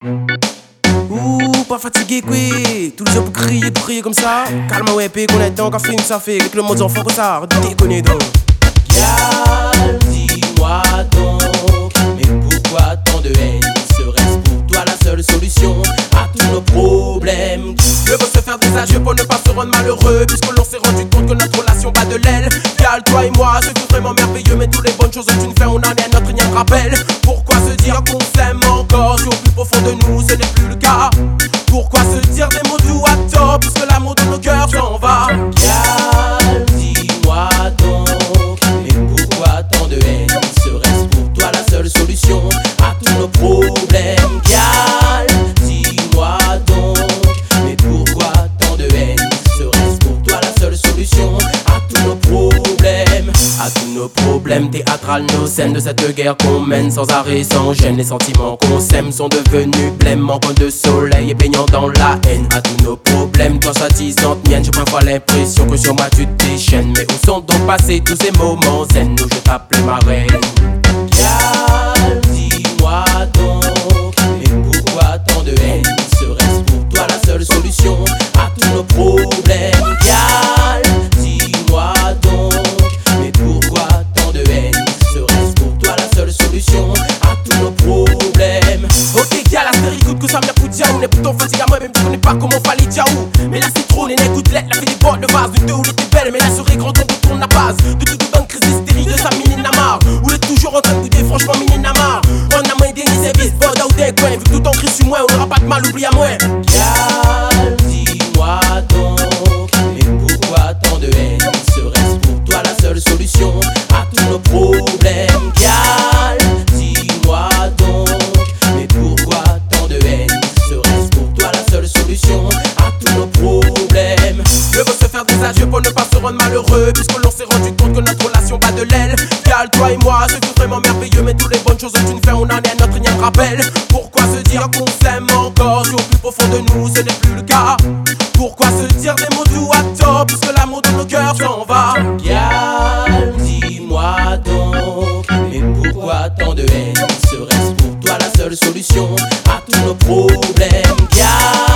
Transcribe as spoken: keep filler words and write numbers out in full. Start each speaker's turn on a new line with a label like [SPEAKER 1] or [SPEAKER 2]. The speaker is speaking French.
[SPEAKER 1] Ouh, pas fatigué quoi. Tout le jour pour crier, pour crier comme ça. Calme ouais, puis qu'on est dans qu'à film ça fait. Que le monde s'en fout que ça, déconner donc.
[SPEAKER 2] Gal, dis-moi donc, mais pourquoi tant de haine? Serait-ce pour toi la seule solution à tous nos problèmes?
[SPEAKER 1] Le veut se faire des adieux pour ne pas se rendre malheureux, puisque l'on s'est rendu compte que notre relation bat de l'aile. Gal, toi et moi, c'est tout vraiment merveilleux, mais toutes les bonnes choses que tu ne fais, on en est à notre rien de rappel. Pourquoi se dire qu'on s'aime encore si au plus profond de nous ce n'est plus le cas? Pourquoi se dire des mots doux à tort, puisque l'amour de nos cœurs s'en va?
[SPEAKER 2] Gal, dis-moi donc, mais pourquoi tant de haine? Serait-ce pour toi la seule solution à tous nos problèmes? Gal, dis-moi donc, mais pourquoi tant de haine? Serait-ce pour toi la seule solution à tous nos problèmes?
[SPEAKER 1] À tous nos problèmes théâtrales, nos scènes de cette guerre qu'on mène sans arrêt, sans gêne. Les sentiments qu'on sème sont devenus blêmes, manquant de soleil et baignant dans la haine. À tous nos problèmes, toi soi-disant mienne, j'ai parfois l'impression que sur moi tu te déchaînes. Mais où sont donc passés tous ces moments zen où je t'appelais ma reine?
[SPEAKER 2] Gal, dis-moi donc, mais pourquoi tant de haine? Serait-ce pour toi la seule solution à tous nos problèmes? Gal, dis-moi donc, mais pourquoi tant de haine? Serait-ce pour toi la seule solution à tous nos problèmes?
[SPEAKER 1] Ok, gars, la série écoute que ça m'y a foutu. On est pourtant fatigué à moi, même si on n'est pas comment fallait dire où. Mais la citronne et l'écoute, la fait des bords de vase. De deux où était belle, mais la serait grande, on tourne la base. De toute bonne crise hystérique de sa mini namar. Où est toujours en train de goûter, franchement, mini namar. On a moins des services, bon, out des coins. Vu que tout en crise sur moi, on n'aura pas de mal, oublie à moi.
[SPEAKER 2] Gal, dis-moi donc, mais pourquoi tant de haine? Serait-ce pour toi la seule solution à tous nos problèmes? Gal, dis-moi donc, mais pourquoi tant de haine? Serait-ce pour toi la seule solution à tous nos problèmes?
[SPEAKER 1] Je veux se faire des adieux pour ne pas se rendre malheureux, puisque l'on s'est rendu compte que notre relation bat de l'aile. Gal, toi et moi, c'est tout vraiment merveilleux, mais toutes les bonnes choses que tu ne fais, on en est à notre rien de rappel. Pourquoi se dire qu'on s'aime encore si au plus profond de nous ce n'est plus le cas? Pourquoi se dire des mots doux à tort, puisque l'amour de nos cœurs s'en va?
[SPEAKER 2] Gal, dis-moi donc, mais pourquoi tant de haine? Serait-ce pour toi la seule solution à tous nos problèmes? Gal,